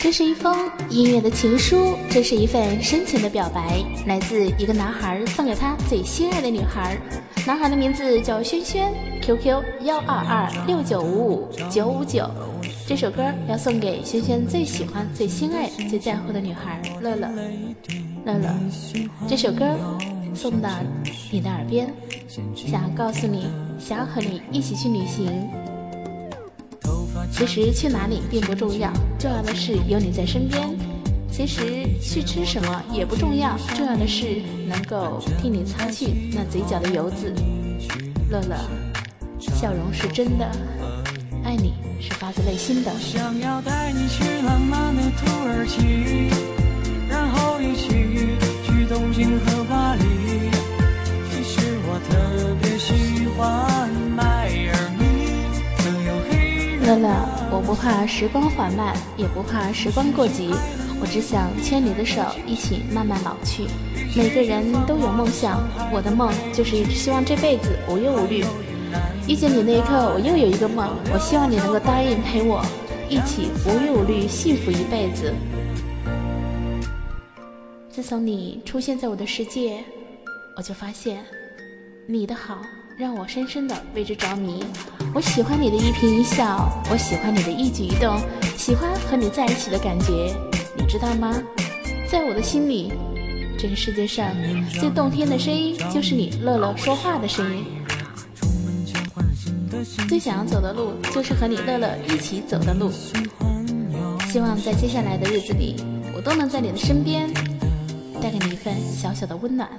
这是一封音乐的情书，这是一份深情的表白，来自一个男孩送给他最心爱的女孩。男孩的名字叫轩轩 ，QQ 12269559559。这首歌要送给轩轩最喜欢、最心爱、最在乎的女孩乐乐。乐乐，这首歌送到你的耳边，想要告诉你，想要和你一起去旅行。其实去哪里并不重要，重要的是有你在身边。其实去吃什么也不重要，重要的是能够替你擦去那嘴角的油渍。乐乐，笑容是真的，爱你是发自内心的。 想要带你去浪漫的土耳其，然后一起去东京和巴黎。其实我特别喜欢迈尔密。 乐乐，我不怕时光缓慢，也不怕时光过急，我只想牵你的手，一起慢慢老去。每个人都有梦想，我的梦就是希望这辈子无忧无虑。遇见你那一刻，我又有一个梦，我希望你能够答应陪我一起无忧无虑，幸福一辈子。自从你出现在我的世界，我就发现你的好让我深深的为之着迷。我喜欢你的一颦一笑，我喜欢你的一举一动，喜欢和你在一起的感觉。你知道吗？在我的心里，这个世界上最动听的声音就是你乐乐说话的声音。最想要走的路就是和你乐乐一起走的路。希望在接下来的日子里，我都能在你的身边，带给你一份小小的温暖。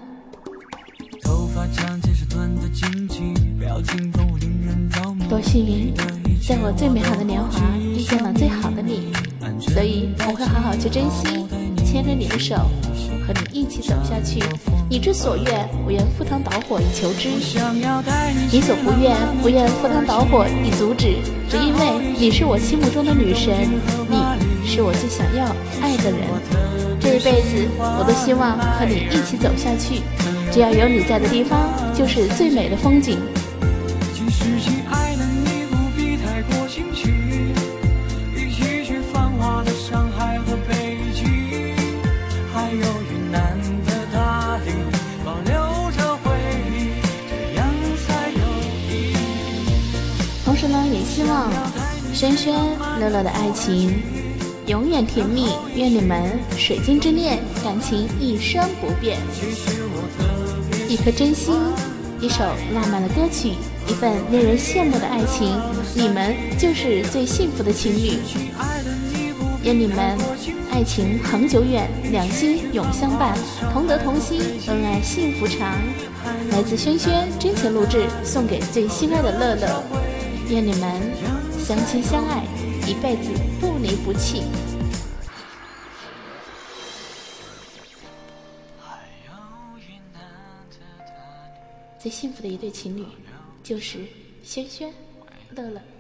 多幸运，在我最美好的年华遇见了最好的你，所以我会好好去珍惜，牵着你的手和你一起走下去。你之所愿，我愿赴汤蹈火以求之；你所不愿，不愿赴汤蹈火以阻止。只因为你是我心目中的女神，你是我最想要爱的人。这一辈子我都希望和你一起走下去，只要有你在的地方就是最美的风景。同时呢，也希望轩轩乐乐的爱情永远甜蜜，愿你们水晶之恋，感情一生不变。一颗真心，一首浪漫的歌曲，一份令人羡慕的爱情，你们就是最幸福的情侣。愿你们爱情恒久远，两心永相伴，同德同心，恩爱幸福长。来自轩轩真情录制，送给最心爱的乐乐。愿你们相亲相爱，一辈子不离不弃。最幸福的一对情侣，就是轩轩、乐乐。